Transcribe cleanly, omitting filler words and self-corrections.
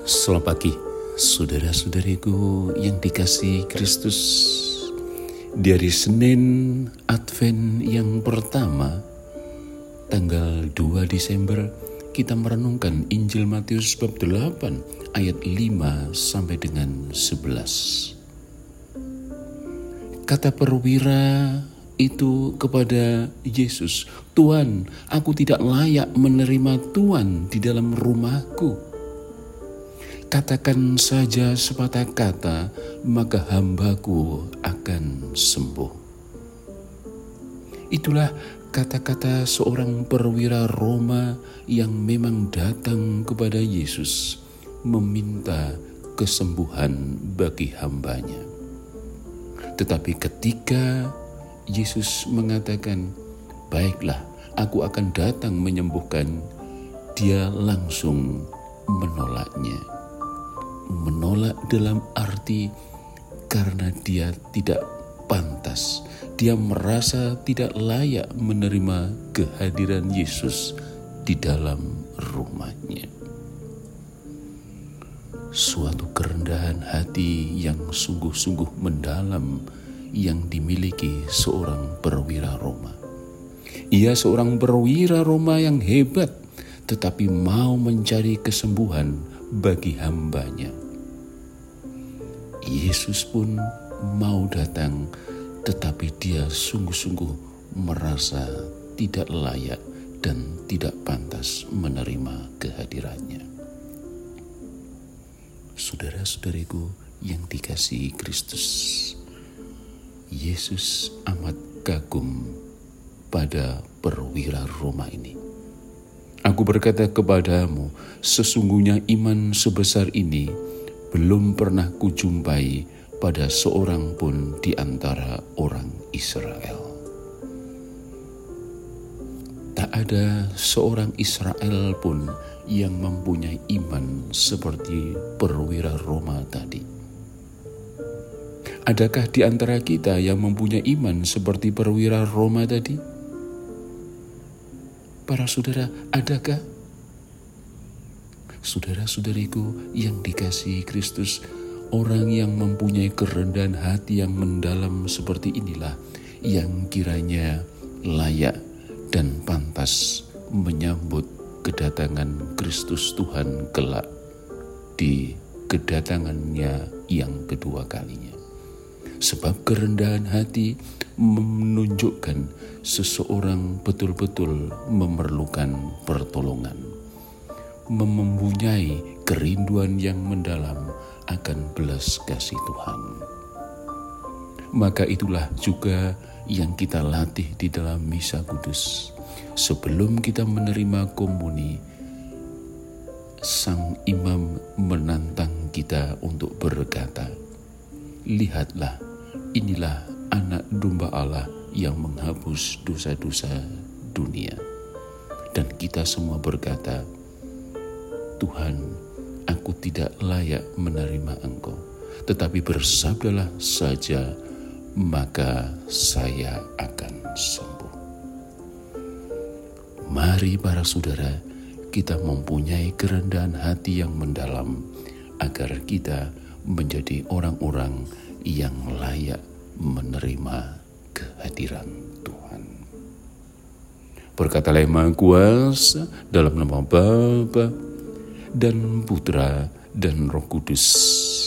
Selamat pagi, saudara-saudariku yang dikasihi Kristus. Di hari Senin Advent yang pertama, tanggal 2 Desember, kita merenungkan Injil Matius bab 8 ayat 5 sampai dengan 11. Kata perwira itu kepada Yesus, "Tuhan, aku tidak layak menerima Tuhan di dalam rumahku. Katakan saja sepatah kata, maka hambaku akan sembuh." Itulah kata-kata seorang perwira Roma yang memang datang kepada Yesus meminta kesembuhan bagi hambanya. Tetapi ketika Yesus mengatakan, "Baiklah, aku akan datang menyembuhkan," dia langsung menolaknya. Menolak dalam arti karena dia tidak pantas. Dia merasa tidak layak menerima kehadiran Yesus di dalam rumahnya. Suatu kerendahan hati yang sungguh-sungguh mendalam yang dimiliki seorang perwira Roma. Ia seorang perwira Roma yang hebat, tetapi mau mencari kesembuhan bagi hambanya. Yesus pun mau datang, tetapi dia sungguh-sungguh merasa tidak layak dan tidak pantas menerima kehadirannya. Saudara-saudariku yang dikasihi Kristus, Yesus amat kagum pada perwira Roma ini. "Aku berkata kepadamu, sesungguhnya iman sebesar ini belum pernah kujumpai pada seorang pun di antara orang Israel." Tak ada seorang Israel pun yang mempunyai iman seperti perwira Roma tadi. Adakah di antara kita yang mempunyai iman seperti perwira Roma tadi? Para saudara, adakah? Saudara-saudariku yang dikasihi Kristus, orang yang mempunyai kerendahan hati yang mendalam seperti inilah yang kiranya layak dan pantas menyambut kedatangan Kristus Tuhan kelak di kedatangannya yang kedua kalinya. Sebab kerendahan hati menunjukkan seseorang betul-betul memerlukan pertolongan, mempunyai kerinduan yang mendalam akan belas kasih Tuhan. Maka itulah juga yang kita latih di dalam misa kudus. Sebelum kita menerima komuni, sang imam menantang kita untuk berkata, "Lihatlah, inilah anak domba Allah yang menghapus dosa-dosa dunia." Dan kita semua berkata, "Tuhan, aku tidak layak menerima Engkau, tetapi bersabdalah saja, maka saya akan sembuh." Mari para saudara, kita mempunyai kerendahan hati yang mendalam agar kita menjadi orang-orang yang layak menerima kehadiran Tuhan. Berkatalah Yang Maha Kuasa, dalam nama Bapa dan Putra dan Roh Kudus.